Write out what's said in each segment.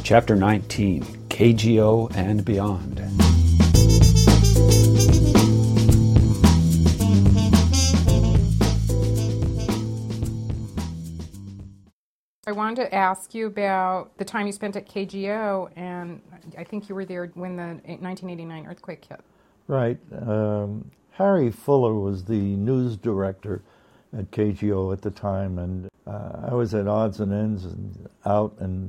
Chapter 19, KGO and Beyond. I wanted to ask you about the time you spent at KGO, and I think you were there when the 1989 earthquake hit. Right. Harry Fuller was the news director at KGO at the time, and I was at odds and ends and out, and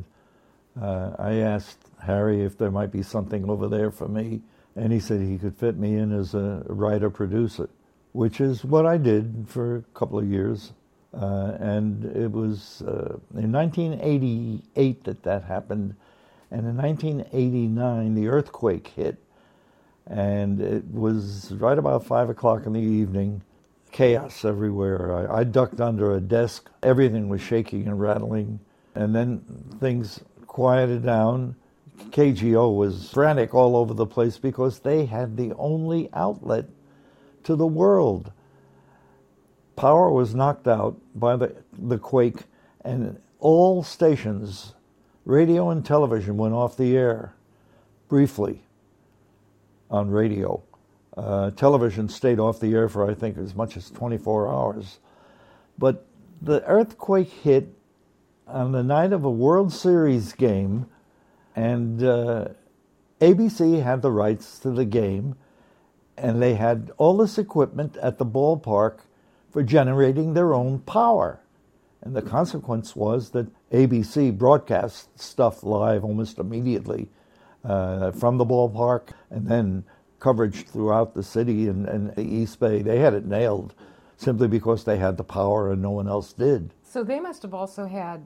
I asked Harry if there might be something over there for me, and he said he could fit me in as a writer-producer, which is what I did for a couple of years. And it was in 1988 that happened, and in 1989 the earthquake hit, and it was right about 5 o'clock in the evening. Chaos everywhere. I ducked under a desk. Everything was shaking and rattling, and then things quieted down. KGO was frantic all over the place because they had the only outlet to the world. Power was knocked out by the quake, and all stations, radio and television, went off the air briefly on radio. Television stayed off the air for, I think, as much as 24 hours. But the earthquake hit on the night of a World Series game, and ABC had the rights to the game, and they had all this equipment at the ballpark for generating their own power. And the consequence was that ABC broadcast stuff live almost immediately from the ballpark, and then coverage throughout the city and the East Bay. They had it nailed simply because they had the power and no one else did. So they must have also had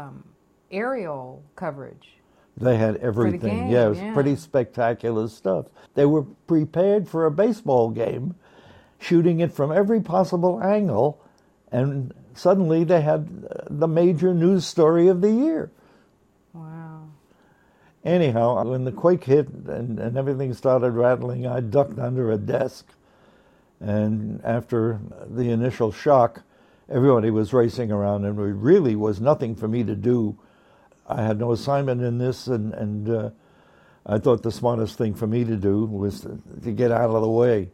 aerial coverage. They had everything. For the game, yeah, it was pretty spectacular stuff. They were prepared for a baseball game, shooting it from every possible angle, and suddenly they had the major news story of the year. Wow. Anyhow, when the quake hit and everything started rattling, I ducked under a desk. And after the initial shock, everybody was racing around, and it really was nothing for me to do. I had no assignment in this, and I thought the smartest thing for me to do was to get out of the way.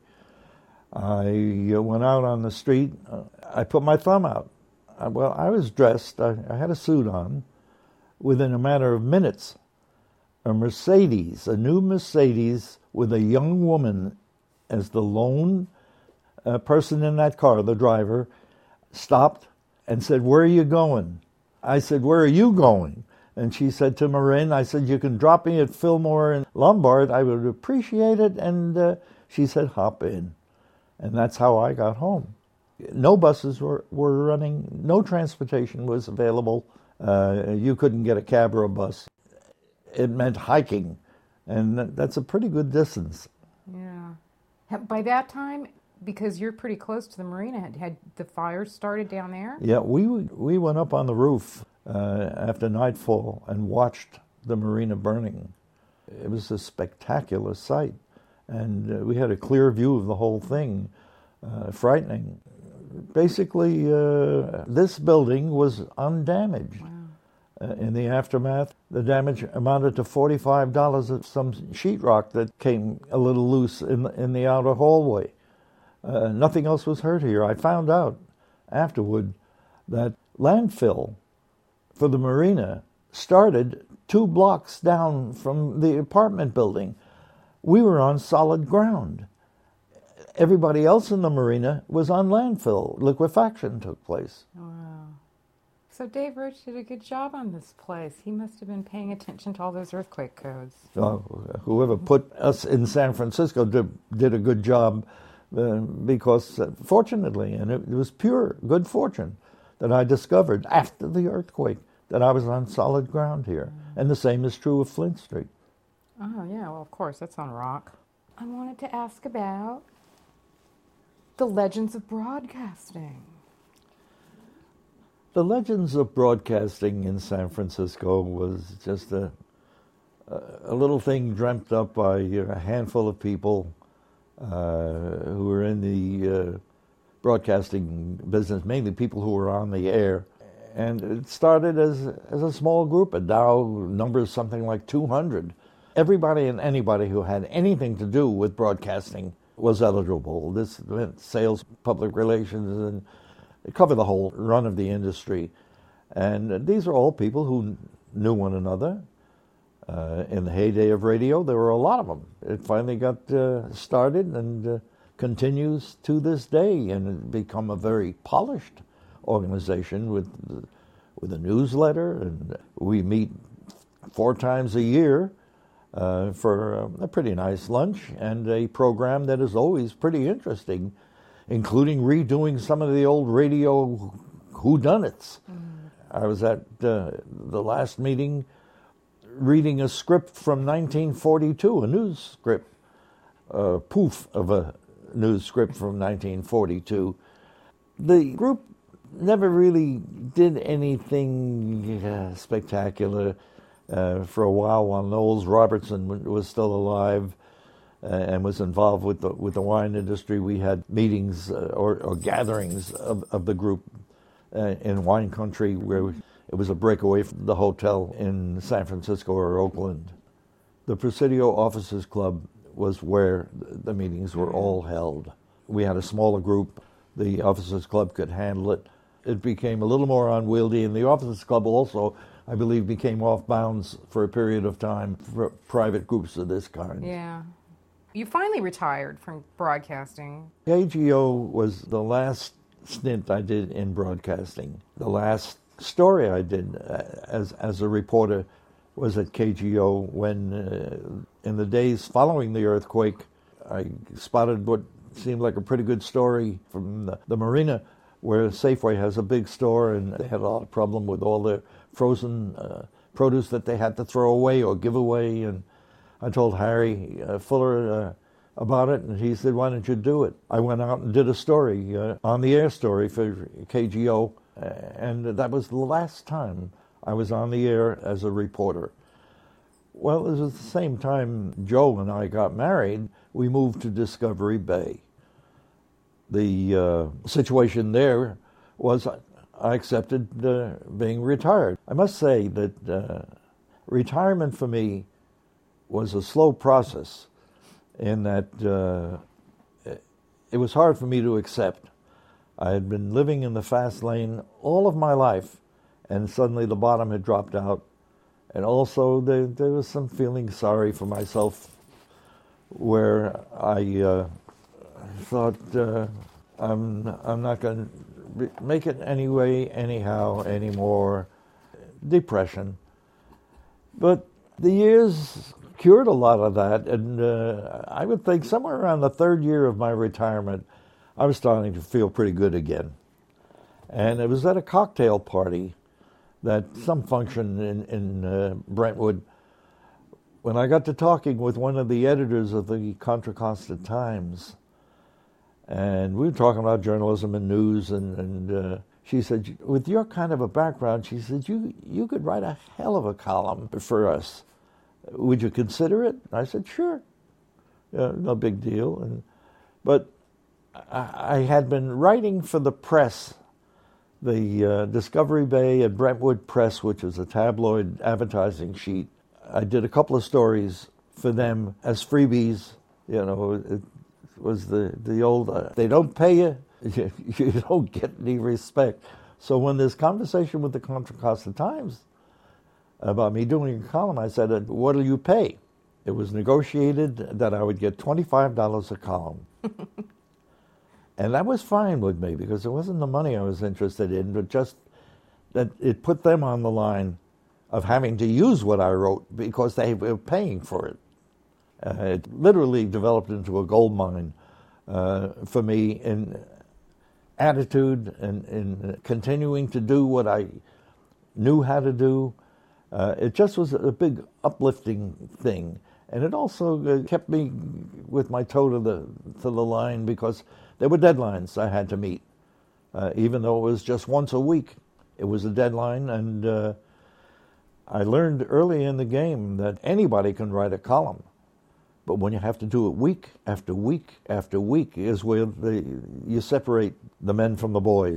I went out on the street. I put my thumb out. I was dressed. I had a suit on. Within a matter of minutes, a new Mercedes with a young woman as the lone person in that car, the driver, stopped and said, "Where are you going?" I said, "Where are you going?" And she said to Marin, I said, "You can drop me at Fillmore and Lombard. I would appreciate it." And she said, "Hop in." And that's how I got home. No buses were running. No transportation was available. You couldn't get a cab or a bus. It meant hiking, and that's a pretty good distance. Yeah. By that time, because you're pretty close to the marina, had the fires started down there? Yeah, we went up on the roof after nightfall and watched the marina burning. It was a spectacular sight. And we had a clear view of the whole thing, frightening. Basically, this building was undamaged. Wow. In the aftermath, the damage amounted to $45 of some sheetrock that came a little loose in the outer hallway. Nothing else was hurt here. I found out afterward that landfill for the marina started 2 blocks down from the apartment building. We were on solid ground. Everybody else in the marina was on landfill. Liquefaction took place. Wow. So Dave Roach did a good job on this place. He must have been paying attention to all those earthquake codes. Whoever put us in San Francisco did a good job because, fortunately, and it was pure good fortune that I discovered after the earthquake that I was on solid ground here. And the same is true of Flint Street. Oh, yeah, well, of course, that's on rock. I wanted to ask about the Legends of Broadcasting. The Legends of Broadcasting in San Francisco was just a little thing dreamt up by a handful of people who were in the broadcasting business, mainly people who were on the air. And it started as a small group. It now numbers something like 200. Everybody and anybody who had anything to do with broadcasting was eligible. This meant sales, public relations, and it covered the whole run of the industry. And these are all people who knew one another. In the heyday of radio, there were a lot of them. It finally got started and continues to this day, and it become a very polished organization with a newsletter, and we meet 4 times a year for a pretty nice lunch and a program that is always pretty interesting, including redoing some of the old radio whodunits. I was at the last meeting reading a script from 1942, a news script, a poof of a news script from 1942. The group never really did anything spectacular for a while Knowles Robertson was still alive and was involved with the wine industry. We had meetings or gatherings of the group in wine country where it was a breakaway from the hotel in San Francisco or Oakland. The Presidio Officers Club was where the meetings were all held. We had a smaller group. The Officers Club could handle it. It became a little more unwieldy, and the Officers Club also, I believe, became off bounds for a period of time for private groups of this kind. Yeah. You finally retired from broadcasting. KGO was the last stint I did in broadcasting. The last story I did as a reporter was at KGO when, in the days following the earthquake, I spotted what seemed like a pretty good story from the marina, where Safeway has a big store, and they had a lot of problem with all the frozen produce that they had to throw away or give away. And I told Harry Fuller about it, and he said, "Why don't you do it?" I went out and did a story, on the air story for KGO, and that was the last time I was on the air as a reporter. Well, it was at the same time Joe and I got married. We moved to Discovery Bay. The situation there was I accepted being retired. I must say that retirement for me was a slow process in that it was hard for me to accept. I had been living in the fast lane all of my life, and suddenly the bottom had dropped out. And also there was some feeling sorry for myself, where I thought I'm not going to make it anyway, anyhow, anymore. Depression. But the years cured a lot of that, and I would think somewhere around the 3rd year of my retirement, I was starting to feel pretty good again. And it was at a cocktail party, that some function in Brentwood, when I got to talking with one of the editors of the Contra Costa Times. And we were talking about journalism and news, and she said, "With your kind of a background," she said, you could write a hell of a column for us. Would you consider it?" I said, "Sure. No big deal." But I had been writing for the press, the Discovery Bay and Brentwood Press, which was a tabloid advertising sheet. I did a couple of stories for them as freebies. It was the old, they don't pay you, you don't get any respect. So when this conversation with the Contra Costa Times about me doing a column, I said, "What do you pay?" It was negotiated that I would get $25 a column. And that was fine with me, because it wasn't the money I was interested in, but just that it put them on the line of having to use what I wrote because they were paying for it. It literally developed into a gold mine for me in attitude and in continuing to do what I knew how to do. It just was a big uplifting thing. And it also kept me with my toe to the line, because there were deadlines I had to meet. Even though it was just once a week, it was a deadline. And I learned early in the game that anybody can write a column. But when you have to do it week after week after week is where you separate the men from the boys.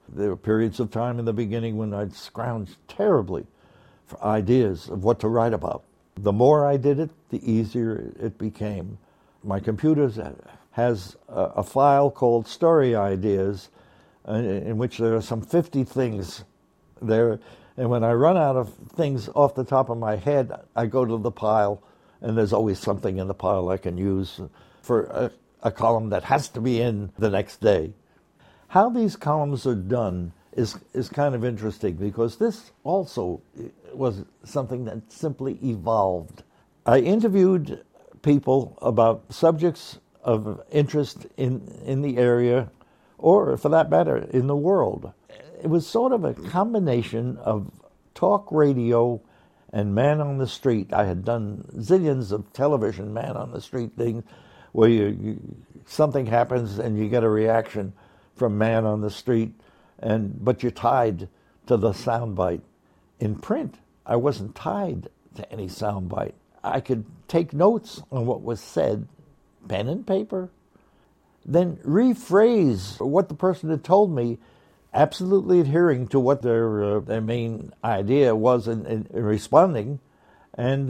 There were periods of time in the beginning when I'd scrounge terribly for ideas of what to write about. The more I did it, the easier it became. My computer has a file called Story Ideas, in which there are some 50 things there. And when I run out of things off the top of my head, I go to the pile, and there's always something in the pile I can use for a column that has to be in the next day. How these columns are done is kind of interesting, because this also was something that simply evolved. I interviewed people about subjects of interest in the area, or for that matter, in the world. It was sort of a combination of talk radio and man on the street. I had done zillions of television man on the street things where something happens and you get a reaction from man on the street, but you're tied to the soundbite. In print, I wasn't tied to any soundbite. I could take notes on what was said, pen and paper, then rephrase what the person had told me, absolutely adhering to what their main idea was in responding, and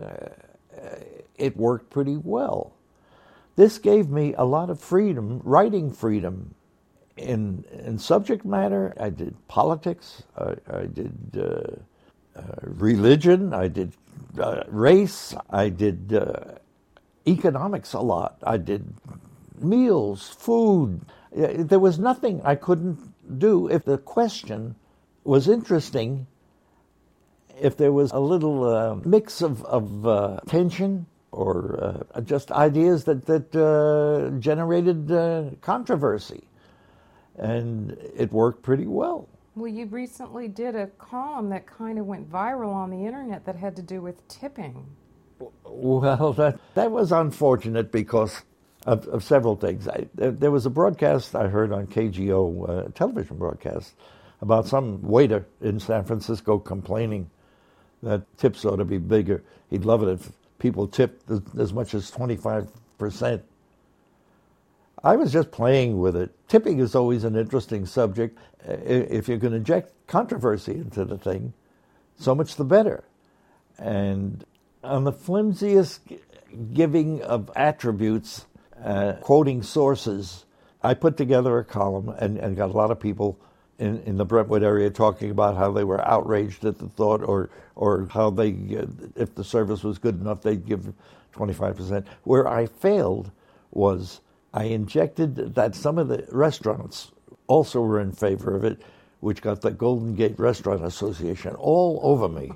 it worked pretty well. This gave me a lot of freedom, writing freedom, in subject matter. I did politics, I did religion, I did race, I did economics a lot, I did meals, food. There was nothing I couldn't do if the question was interesting, if there was a little mix of tension or just ideas that generated controversy. And it worked pretty well. Well, you recently did a column that kind of went viral on the internet that had to do with tipping. Well, that was unfortunate because of several things. There was a broadcast I heard on KGO, a television broadcast, about some waiter in San Francisco complaining that tips ought to be bigger. He'd love it if people tipped as much as 25%. I was just playing with it. Tipping is always an interesting subject. If you can inject controversy into the thing, so much the better. And on the flimsiest giving of attributes, quoting sources, I put together a column and got a lot of people in the Brentwood area talking about how they were outraged at the thought, or how they, if the service was good enough, they'd give 25%. Where I failed was I injected that some of the restaurants also were in favor of it, which got the Golden Gate Restaurant Association all over me.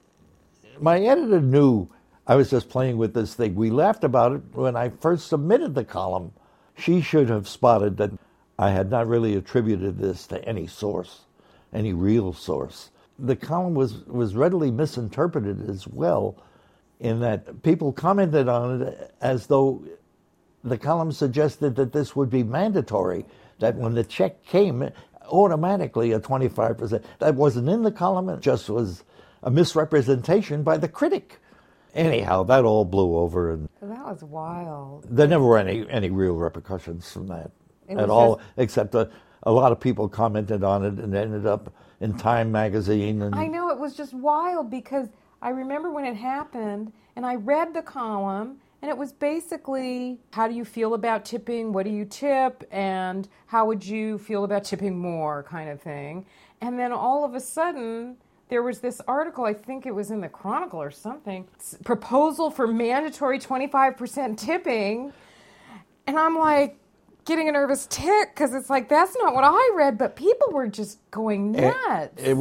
My editor knew I was just playing with this thing. We laughed about it when I first submitted the column. She should have spotted that I had not really attributed this to any source, any real source. The column was readily misinterpreted as well, in that people commented on it as though the column suggested that this would be mandatory, that when the check came, automatically a 25%. That wasn't in the column, it just was a misrepresentation by the critic. Anyhow, that all blew over. And that was wild. There never were any real repercussions from that at all, except a lot of people commented on it and ended up in Time magazine. And I know, it was just wild because I remember when it happened and I read the column, and it was basically, how do you feel about tipping? What do you tip? And how would you feel about tipping more, kind of thing. And then all of a sudden, there was this article, I think it was in the Chronicle or something, proposal for mandatory 25% tipping. And I'm like getting a nervous tick because it's like, that's not what I read, but people were just going nuts. It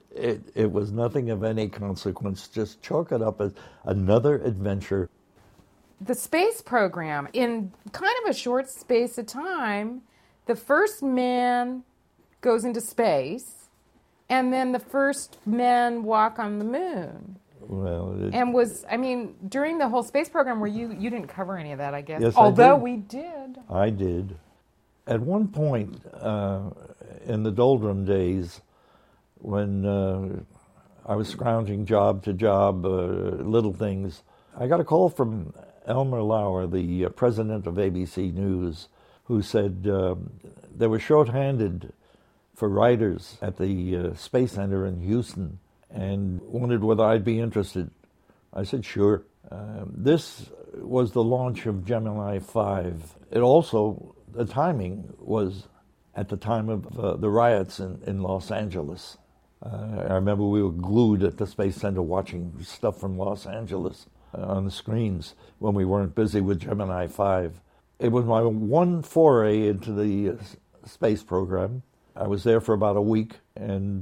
was nothing of any consequence. Just chalk it up as another adventure. The space program, in kind of a short space of time, the first man goes into space, and then the first men walk on the moon. Well, during the whole space program, where you didn't cover any of that, I guess. Yes, although I did. We did. I did. At one point in the doldrum days, when I was scrounging job to job, little things, I got a call from Elmer Lauer, the president of ABC News, who said they were shorthanded for writers at the Space Center in Houston and wondered whether I'd be interested. I said, sure. This was the launch of Gemini 5. It also, the timing was at the time of the riots in Los Angeles. I remember we were glued at the Space Center watching stuff from Los Angeles on the screens when we weren't busy with Gemini 5. It was my one foray into the space program. I was there for about a week and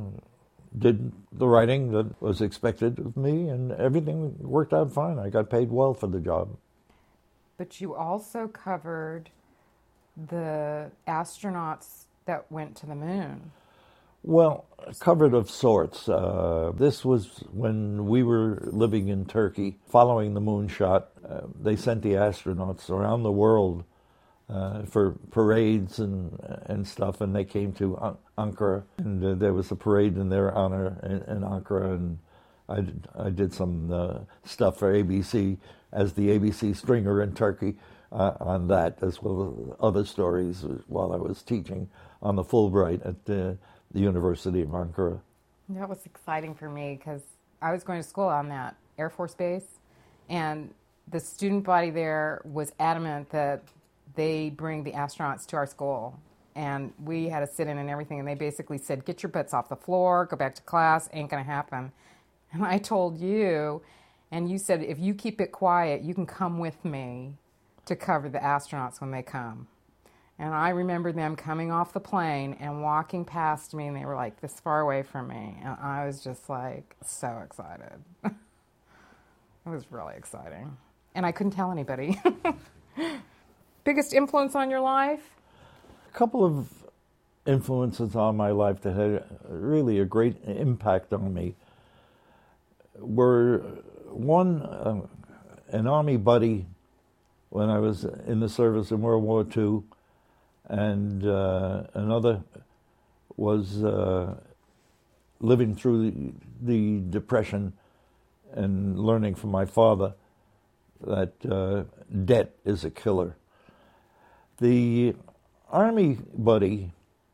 did the writing that was expected of me, and everything worked out fine. I got paid well for the job. But you also covered the astronauts that went to the moon. Well, covered of sorts. This was when we were living in Turkey, following the moonshot. They sent the astronauts around the world for parades and stuff, and they came to Ankara, and there was a parade in their honor in Ankara, and I did some stuff for ABC as the ABC stringer in Turkey on that, as well as other stories while I was teaching on the Fulbright at the University of Ankara. That was exciting for me because I was going to school on that Air Force base, and the student body there was adamant that they bring the astronauts to our school. And we had a sit-in and everything, and they basically said, get your butts off the floor, go back to class, ain't going to happen. And I told you, and you said, if you keep it quiet, you can come with me to cover the astronauts when they come. And I remember them coming off the plane and walking past me, and they were like this far away from me. And I was just like so excited. It was really exciting. And I couldn't tell anybody. Biggest influence on your life? A couple of influences on my life that had really a great impact on me were one, an Army buddy when I was in the service in World War II, and another was living through the Depression and learning from my father that debt is a killer. The Army buddy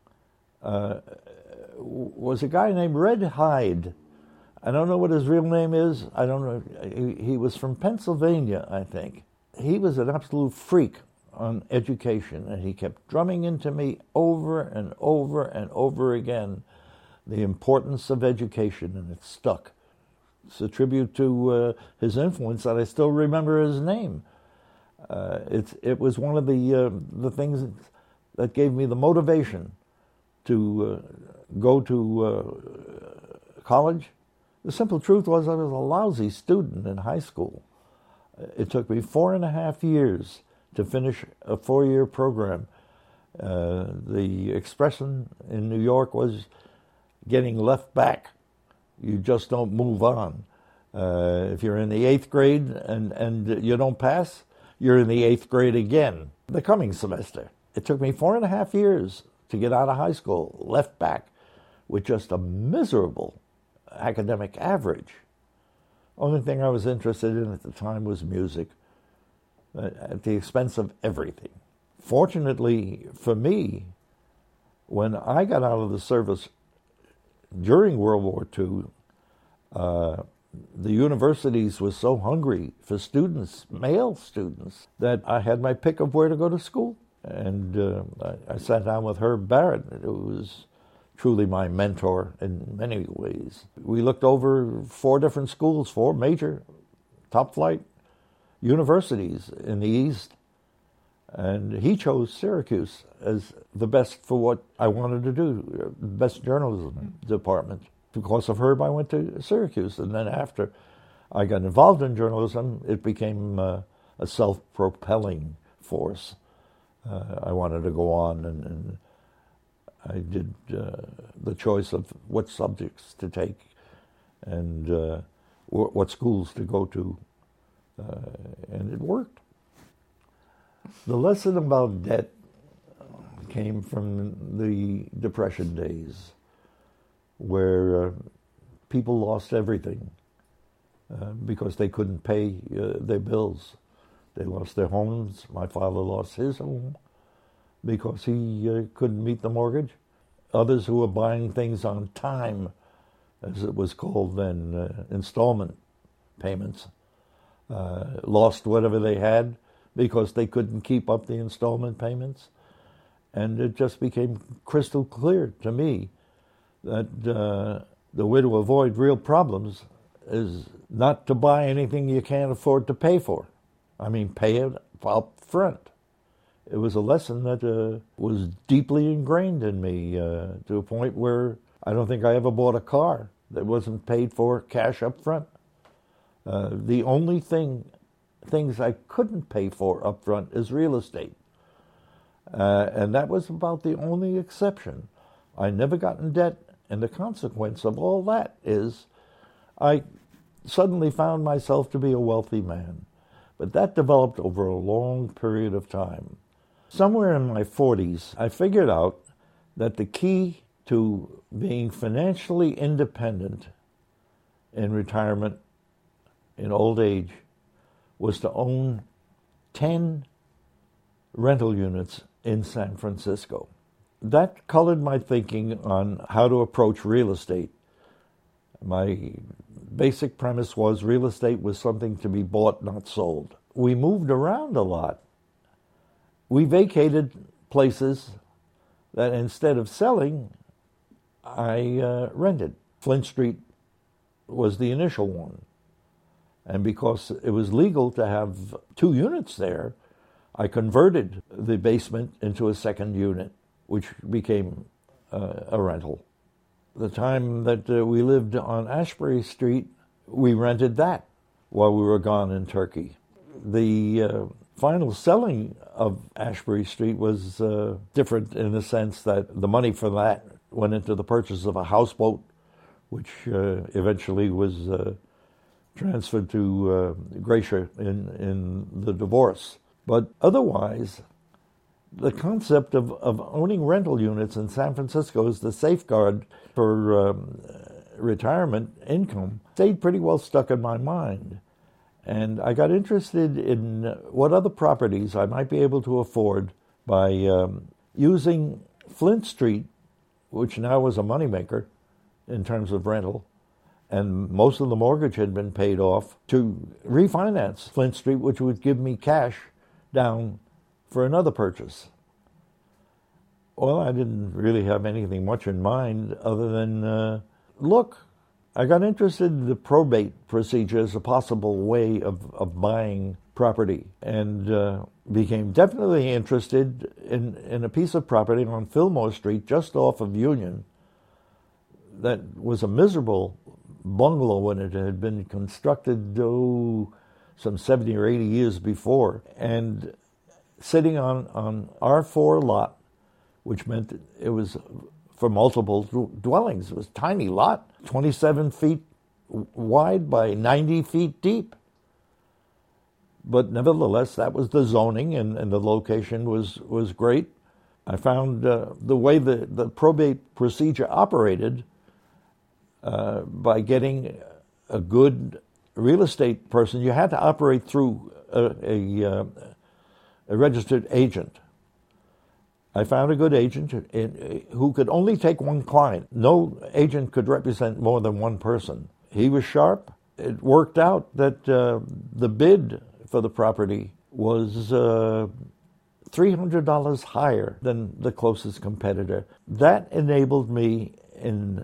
was a guy named Red Hyde. I don't know what his real name is. I don't know. He was from Pennsylvania, I think. He was an absolute freak on education, and he kept drumming into me over and over and over again the importance of education, and it stuck. It's a tribute to his influence that I still remember his name. It was one of the things that gave me the motivation to go to college. The simple truth was I was a lousy student in high school. It took me 4.5 years to finish a 4-year program. The expression in New York was getting left back. You just don't move on. If you're in the 8th grade and you don't pass, you're in the 8th grade again the coming semester. It took me 4.5 years to get out of high school, left back, with just a miserable academic average. Only thing I was interested in at the time was music, at the expense of everything. Fortunately for me, when I got out of the service during World War II, the universities were so hungry for students, male students, that I had my pick of where to go to school. And I sat down with Herb Barrett, who was truly my mentor in many ways. We looked over 4 different schools, 4 major top-flight universities in the East, and he chose Syracuse as the best for what I wanted to do, best journalism department. Because of Herb, I went to Syracuse, and then after I got involved in journalism, it became a self-propelling force. I wanted to go on, and I did the choice of what subjects to take and what schools to go to, and it worked. The lesson about debt came from the Depression days, where people lost everything because they couldn't pay their bills. They lost their homes. My father lost his home because he couldn't meet the mortgage. others who were buying things on time, as it was called then, installment payments, lost whatever they had because they couldn't keep up the installment payments. And it just became crystal clear to me that the way to avoid real problems is not to buy anything you can't afford to pay for. I mean, pay it up front. It was a lesson that was deeply ingrained in me to a point where I don't think I ever bought a car that wasn't paid for cash up front. The only things I couldn't pay for up front is real estate. And that was about the only exception. I never got in debt, and the consequence of all that is I suddenly found myself to be a wealthy man. But that developed over a long period of time. Somewhere in my 40s, I figured out that the key to being financially independent in retirement, in old age, was to own 10 rental units in San Francisco. That colored my thinking on how to approach real estate. My basic premise was real estate was something to be bought, not sold. We moved around a lot. We vacated places that instead of selling, I rented. Flint Street was the initial one. And because it was legal to have 2 units there, I converted the basement into a second unit, which became a rental. The time that we lived on Ashbury Street, we rented that while we were gone in Turkey. The final selling of Ashbury Street was different in the sense that the money for that went into the purchase of a houseboat, which eventually was transferred to Gracia in the divorce. But otherwise, the concept of owning rental units in San Francisco as the safeguard for retirement income stayed pretty well stuck in my mind. And I got interested in what other properties I might be able to afford by using Flint Street, which now was a moneymaker in terms of rental, and most of the mortgage had been paid off, to refinance Flint Street, which would give me cash down for another purchase. Well, I didn't really have anything much in mind other than, look, I got interested in the probate procedure as a possible way of buying property, and became definitely interested in a piece of property on Fillmore Street just off of Union that was a miserable bungalow when it had been constructed some 70 or 80 years before, and sitting on R4 lot, which meant it was for multiple dwellings. It was a tiny lot, 27 feet wide by 90 feet deep. But nevertheless, that was the zoning, and the location was great. I found the way the probate procedure operated by getting a good real estate person. You had to operate through a registered agent. I found a good agent who could only take one client. No agent could represent more than one person. He was sharp. It worked out that the bid for the property was $300 higher than the closest competitor. That enabled me in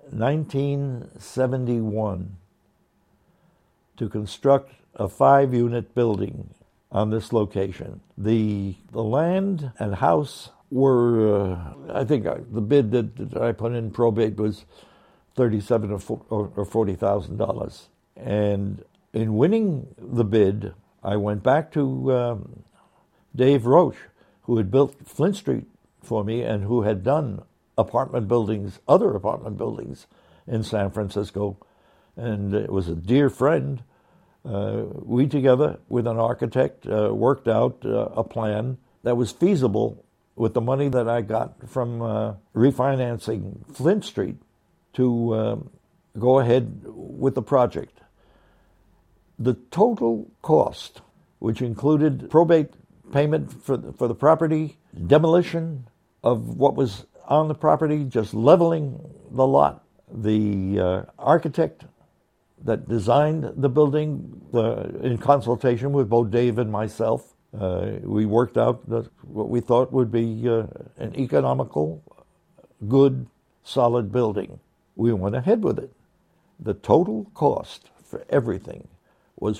1971 to construct a 5-unit building on this location. The land and house were, I think the bid that I put in probate was $37,000 or $40,000. And in winning the bid, I went back to Dave Roche, who had built Flint Street for me and who had done other apartment buildings in San Francisco. And it was a dear friend. We together, with an architect, worked out a plan that was feasible with the money that I got from refinancing Flint Street to go ahead with the project. The total cost, which included probate payment for the property, demolition of what was on the property, just leveling the lot. The architect that designed the building, in consultation with both Dave and myself, we worked out what we thought would be an economical, good, solid building. We went ahead with it. The total cost for everything was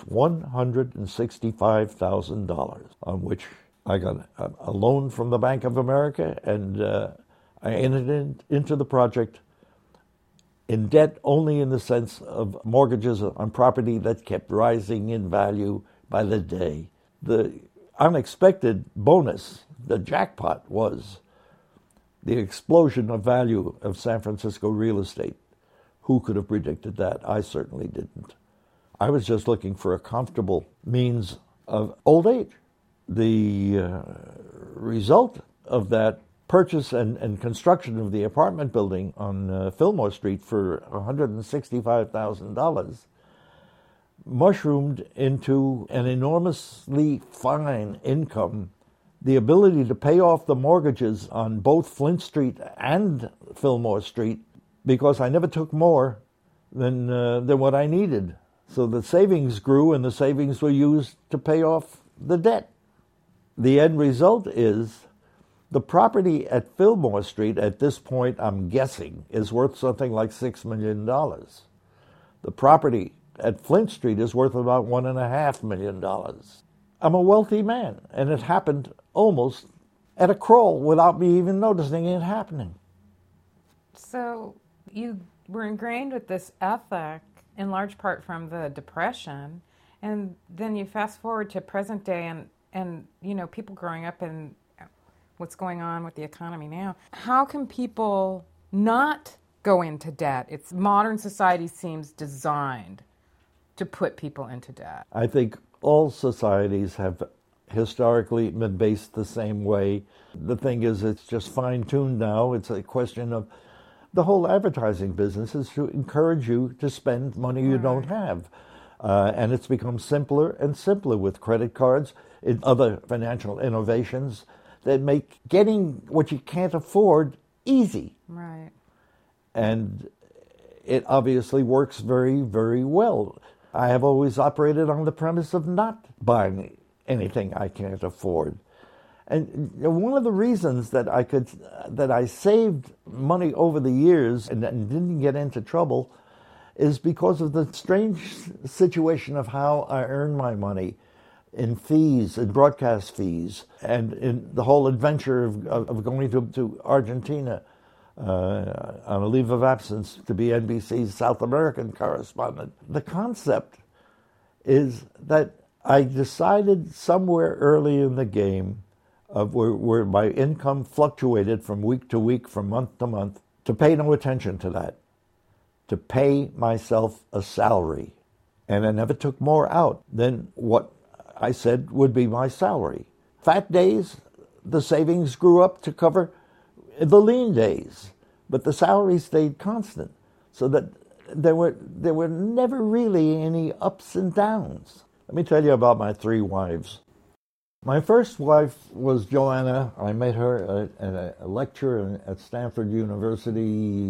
$165,000, on which I got a loan from the Bank of America, and I entered into the project in debt only in the sense of mortgages on property that kept rising in value by the day. The unexpected bonus, the jackpot, was the explosion of value of San Francisco real estate. Who could have predicted that? I certainly didn't. I was just looking for a comfortable means of old age. The result of that purchase and construction of the apartment building on Fillmore Street for $165,000 mushroomed into an enormously fine income. The ability to pay off the mortgages on both Flint Street and Fillmore Street, because I never took more than what I needed. So the savings grew, and the savings were used to pay off the debt. The end result is the property at Fillmore Street at this point, I'm guessing, is worth something like $6 million. The property at Flint Street is worth about $1.5 million. I'm a wealthy man, and it happened almost at a crawl without me even noticing it happening. So you were ingrained with this ethic in large part from the Depression, and then you fast forward to present day and you know, people growing up in what's going on with the economy now. How can people not go into debt? It's modern society seems designed to put people into debt. I think all societies have historically been based the same way. The thing is, it's just fine-tuned now. It's a question of the whole advertising business is to encourage you to spend money you don't have. And it's become simpler and simpler with credit cards and other financial innovations that make getting what you can't afford easy. Right. And it obviously works very, very well. I have always operated on the premise of not buying anything I can't afford. And one of the reasons that I saved money over the years and didn't get into trouble is because of the strange situation of how I earn my money in fees, in broadcast fees, and in the whole adventure of going to Argentina on a leave of absence to be NBC's South American correspondent. The concept is that I decided somewhere early in the game of where my income fluctuated from week to week, from month to month, to pay no attention to that, to pay myself a salary. And I never took more out than what I said would be my salary. Fat days, the savings grew up to cover the lean days, but the salary stayed constant, so that there were never really any ups and downs. Let me tell you about my three wives. My first wife was Joanna. I met her at a lecture at Stanford University.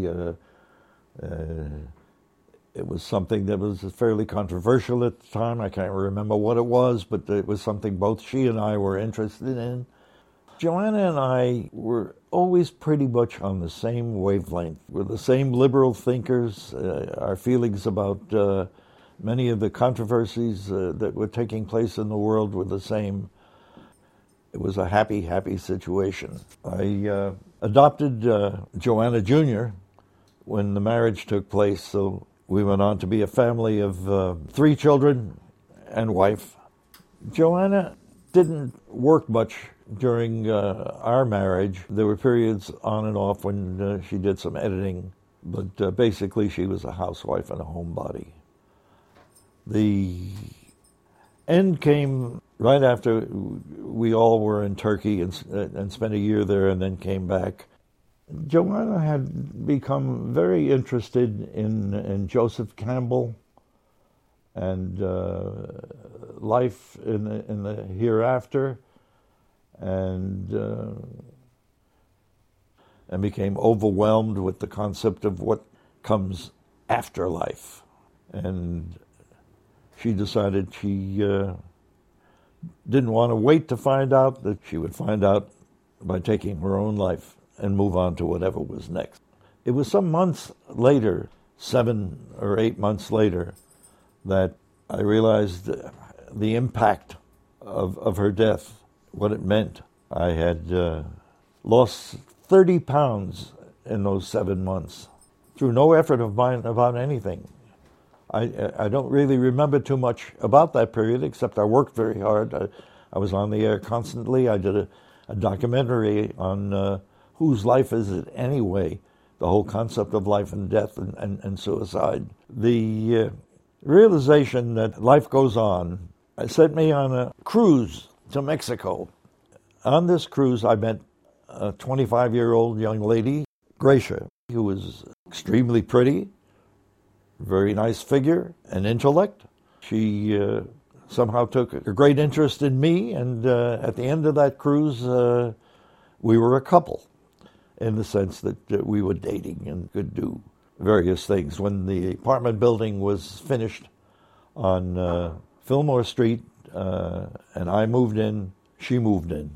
It was something that was fairly controversial at the time. I can't remember what it was, but it was something both she and I were interested in. Joanna and I were always pretty much on the same wavelength. We're the same liberal thinkers. Our feelings about many of the controversies that were taking place in the world were the same. It was a happy, happy situation. I adopted Joanna Jr. when the marriage took place, so we went on to be a family of 3 children and wife. Joanna didn't work much during our marriage. There were periods on and off when she did some editing, but basically she was a housewife and a homebody. The end came right after we all were in Turkey and spent a year there and then came back. Joanna had become very interested in Joseph Campbell and life in the hereafter, and and became overwhelmed with the concept of what comes after life. And she decided she didn't want to wait to find out, that she would find out by taking her own life and move on to whatever was next. It was some months later, 7 or 8 months later, that I realized the impact of her death, what it meant. I had lost 30 pounds in those 7 months through no effort of mine about anything. I don't really remember too much about that period, except I worked very hard. I was on the air constantly. I did a documentary on whose life is it anyway, the whole concept of life and death and suicide. The realization that life goes on sent me on a cruise to Mexico. On this cruise, I met a 25-year-old young lady, Gracia, who was extremely pretty, very nice figure and intellect. She somehow took a great interest in me, and at the end of that cruise, we were a couple in the sense that we were dating and could do various things. When the apartment building was finished on Fillmore Street, and I moved in, she moved in.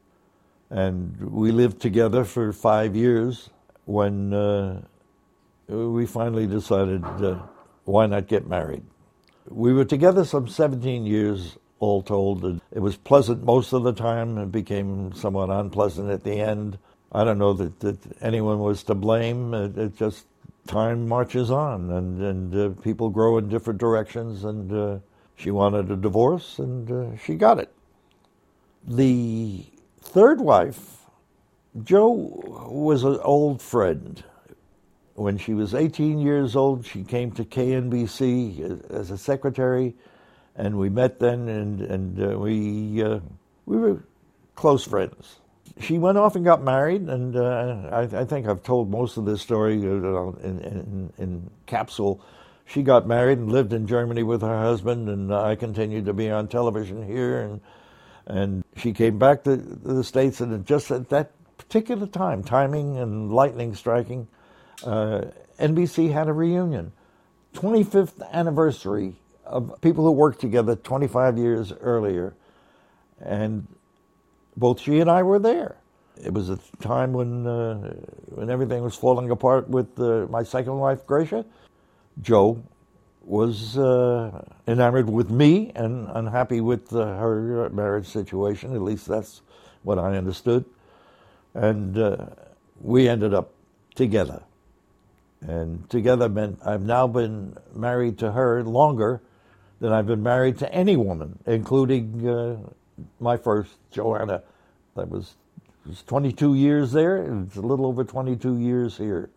And we lived together for 5 years when we finally decided, why not get married? We were together some 17 years all told. And it was pleasant most of the time. It became somewhat unpleasant at the end. I don't know that anyone was to blame. It just, time marches on, and people grow in different directions, and she wanted a divorce, and she got it. The third wife, Jo, was an old friend. When she was 18 years old, she came to KNBC as a secretary, and we met then, and we were close friends. She went off and got married, and I think I've told most of this story in capsule. She got married and lived in Germany with her husband, and I continued to be on television here, and she came back to the States, and just at that particular time, timing and lightning striking, NBC had a reunion, 25th anniversary of people who worked together 25 years earlier, and both she and I were there. It was a time when everything was falling apart with my second wife, Gracia. Jo was enamored with me and unhappy with her marriage situation. At least that's what I understood. And we ended up together. And together meant I've now been married to her longer than I've been married to any woman, including my first, Joanna. That was 22 years there, and it's a little over 22 years here.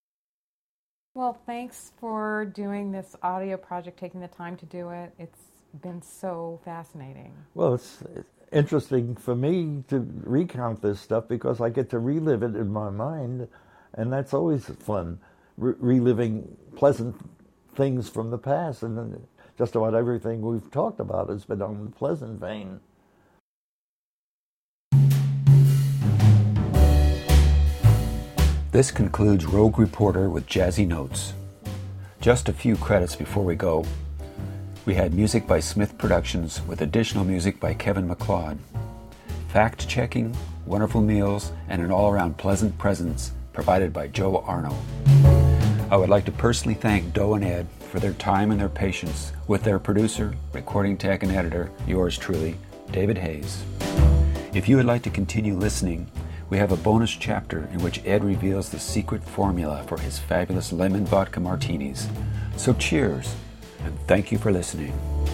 Well, thanks for doing this audio project, taking the time to do it. It's been so fascinating. Well, it's interesting for me to recount this stuff because I get to relive it in my mind, and that's always fun, reliving pleasant things from the past. And just about everything we've talked about has been on the pleasant vein. This concludes Rogue Reporter with Jazzy Notes. Just a few credits before we go. We had music by Smith Productions with additional music by Kevin MacLeod. Fact-checking, wonderful meals, and an all-around pleasant presence provided by Joe Arno. I would like to personally thank Doe and Ed for their time and their patience with their producer, recording tech, and editor, yours truly, David Hayes. If you would like to continue listening, we have a bonus chapter in which Ed reveals the secret formula for his fabulous lemon vodka martinis. So cheers, and thank you for listening.